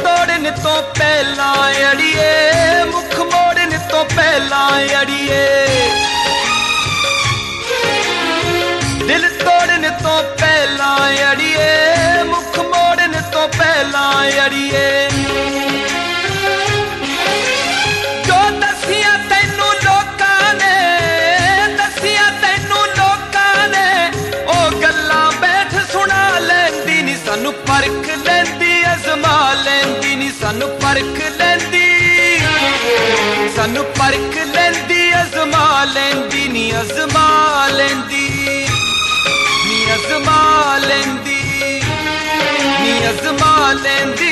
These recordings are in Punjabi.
ਤੋੜਨ ਤੋਂ ਪਹਿਲਾਂ ਅੜੀਏ, ਮੁਖ ਮੋੜਨ ਤੋਂ ਪਹਿਲਾਂ ਅੜੀਏ, ਦਿਲ ਤੋੜਨ ਤੋਂ ਪਹਿਲਾਂ ਅੜੀਏ, ਮੁਖ ਮੋੜਨ ਤੋਂ ਪਹਿਲਾਂ ਅੜੀਏ। ਜੋ ਦਸੀਆਂ ਤੈਨੂੰ ਲੋਕਾਂ ਨੇ, ਦਸੀਆਂ ਤੈਨੂੰ ਲੋਕਾਂ ਨੇ, ਉਹ ਗੱਲਾਂ ਬੈਠ ਸੁਣਾ ਲੈਂਦੀ ਨੀ, ਸਾਨੂੰ ਪਰਖ ਲੈਂਦੀ ਅਜ਼ਮਾ ਲੈਂਦੀ ਨੀ, ਸਾਨੂੰ ਪਰਖ ਲੈਂਦੀ, ਸਾਨੂੰ ਪਰਖ ਲੈਂਦੀ ਅਜ਼ਮਾ ਲੈਂਦੀ ਨੀ, ਅਜ਼ਮਾ ਲੈਂਦੀ ਨੀ, ਅਜ਼ਮਾ ਲੈਂਦੀ ਨੀ, ਅਜ਼ਮਾ ਲੈਂਦੀ।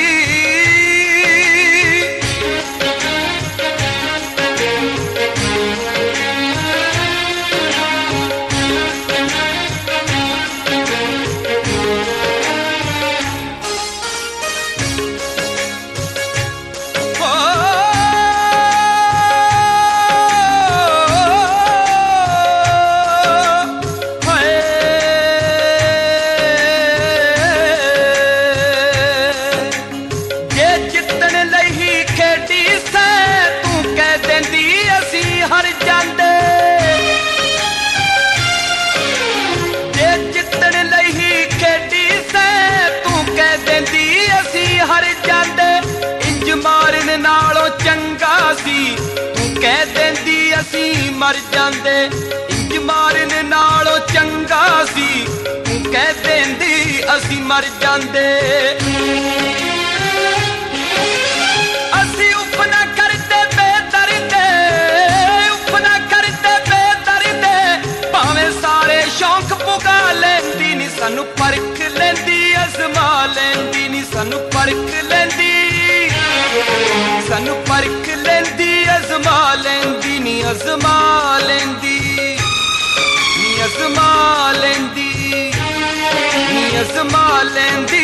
ਨਾਲੋਂ ਚੰਗਾ ਸੀ ਤੂੰ ਕਹਿ ਦਿੰਦੀ ਅਸੀਂ ਮਰ ਜਾਂਦੇ, ਇੰਜ ਮਾਰਨ ਨਾਲੋਂ ਚੰਗਾ ਸੀ ਤੂੰ ਕਹਿ ਦਿੰਦੀ ਅਸੀਂ ਮਰ ਜਾਂਦੇ। ਅਸੀਂ ਉਫ ਨਾ ਕਰਦੇ ਬੇਦਰਦੇ, ਉਫ ਨਾ ਕਰਦੇ ਬੇਦਰਦੇ, ਭਾਵੇਂ ਸਾਰੇ ਸ਼ੌਂਕ ਪੁਗਾ ਲੈਂਦੀ ਨੀ, ਸਾਨੂੰ ਪਰਖ ਲੈਂਦੀ ਅਜ਼ਮਾ ਲੈਂਦੀ ਨੀ, ਸਾਨੂੰ ਪਰਖ ਲੈਂਦੀ, ਸਾਨੂੰ ਪਰਖ ਲੈਂਦੀ ਅਜ਼ਮਾ ਲੈਂਦੀ ਨੀ, ਅਜ਼ਮਾ ਲੈਂਦੀ ਨੀ, ਅਜ਼ਮਾ ਲੈਂਦੀ ਨੀ, ਅਜ਼ਮਾ ਲੈਂਦੀ।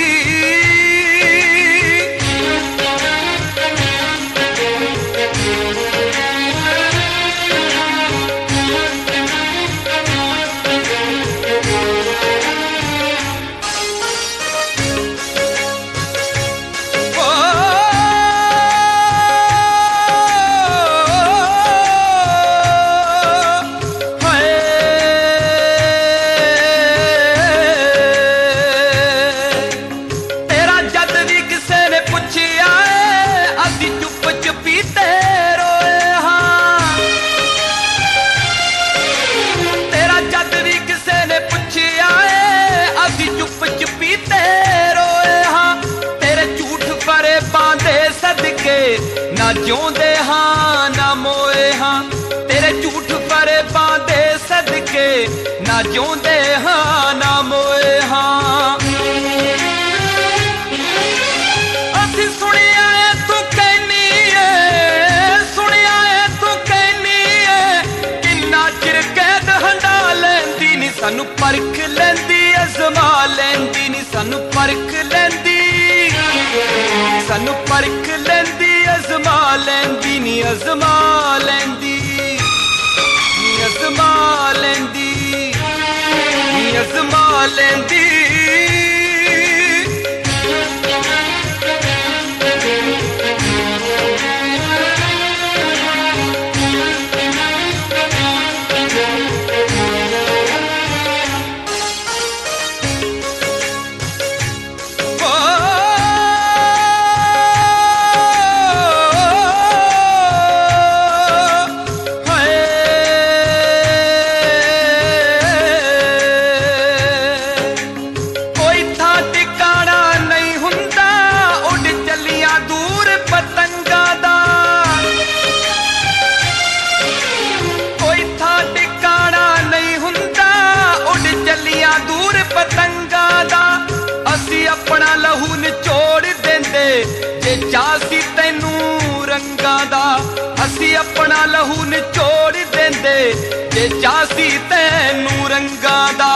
ਨਾ ਜਿਉਂਦੇ ਹਾਂ ਨਾ ਮੋਏ ਹਾਂ, ਤੇਰੇ ਝੂਠ ਫਰੇਬਾਂ ਦੇ ਸਦਕੇ, ਨਾ ਜਿਉਂਦੇ ਹਾਂ ਨਾ ਮੋਏ ਹਾਂ। ਅਸੀਂ ਸੁਣਿਆ ਏ ਤੂੰ ਕਹਿਨੀ ਏ, ਸੁਣਿਆ ਏ ਤੂੰ ਕਹਿਨੀ ਏ, ਕਿੰਨਾ ਚਿਰ ਕੈਦ ਹੰਡਾ ਲੈਂਦੀ ਨੀ, ਸਾਨੂੰ ਪਰਖ ਲੈਂਦੀ ਅਜ਼ਮਾ ਲੈਂਦੀ ਨੀ, ਸਾਨੂੰ ਪਰਖ ਲੈਂਦੀ, ਸਾਨੂੰ ਪਰਖ ਲੈਂਦੀ ਅਜ਼ਮਾ ਲੈਂਦੀ ਨੀ, ਅਜ਼ਮਾ ਲੈਂਦੀ ਨੀ, ਅਜ਼ਮਾ ਲੈਂਦੀ ਨੀ, ਅਜ਼ਮਾ ਲੈਂਦੀ। ਆਪਣਾ ਲਹੂ ਨਿਚੋੜ ਦਿੰਦੇ ਜੇ ਚਾਹੀ ਤੈਨੂੰ ਰੰਗਾਂ ਦਾ, ਅਸੀਂ ਆਪਣਾ ਲਹੂ ਨਿਚੋੜ ਦਿੰਦੇ ਜੇ ਚਾਹੀ ਤੈਨੂੰ ਰੰਗਾਂ ਦਾ।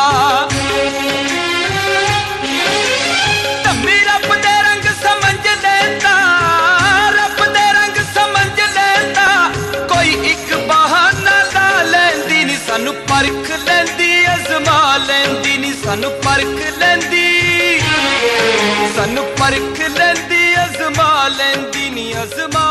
ਧੰਮੀ ਰੱਬ ਦੇ ਰੰਗ ਸਮਝ ਲੈਂਦਾ, ਰੱਬ ਦੇ ਰੰਗ ਸਮਝ ਲੈਂਦਾ, ਕੋਈ ਇੱਕ ਬਹਾਨਾ ਲਾ ਲੈਂਦੀ ਨੀ, ਸਾਨੂੰ ਪਰਖ ਲੈਂਦੀ ਅਜ਼ਮਾ ਲੈਂਦੀ ਨੀ, ਸਾਨੂੰ ਪਰਖ ਲੈਂਦੀ, ਸਾਨੂੰ ਪਰਖ ਲੈਂਦੀ ਅਜ਼ਮਾ ਅਜ਼ਮਾ